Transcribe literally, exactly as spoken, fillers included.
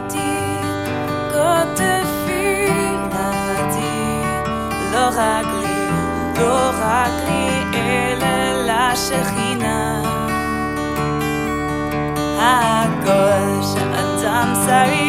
כל תפילתי, לא רק לי, לא רק לי, אלא לשכינה. הכל שאדם צריך